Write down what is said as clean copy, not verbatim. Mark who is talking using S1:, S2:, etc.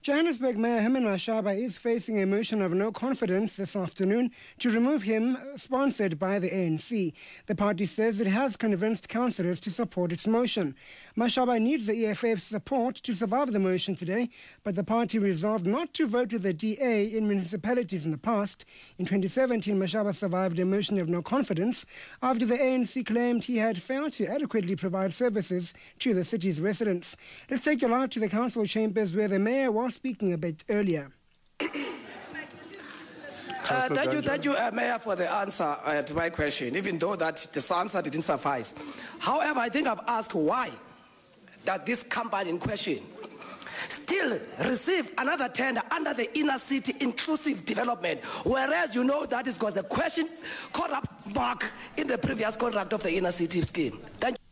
S1: Johannesburg Mayor Herman Mashaba is facing a motion of no confidence this afternoon to remove him, sponsored by the ANC. The party says it has convinced councillors to support its motion. Mashaba needs the EFF's support to survive the motion today, but the party resolved not to vote with the DA in municipalities in the past. In 2017, Mashaba survived a motion of no confidence after the ANC claimed he had failed to adequately provide services to the city's residents. Let's take you live to the council chambers where the mayor was speaking a bit earlier.
S2: Thank you, Mayor, for the answer to my question, even though that the answer didn't suffice. However, I think I've asked why that this company in question still receive another tender under the inner city inclusive development, whereas you know that it's got the question corrupt mark in the previous contract of the inner city scheme. Thank you.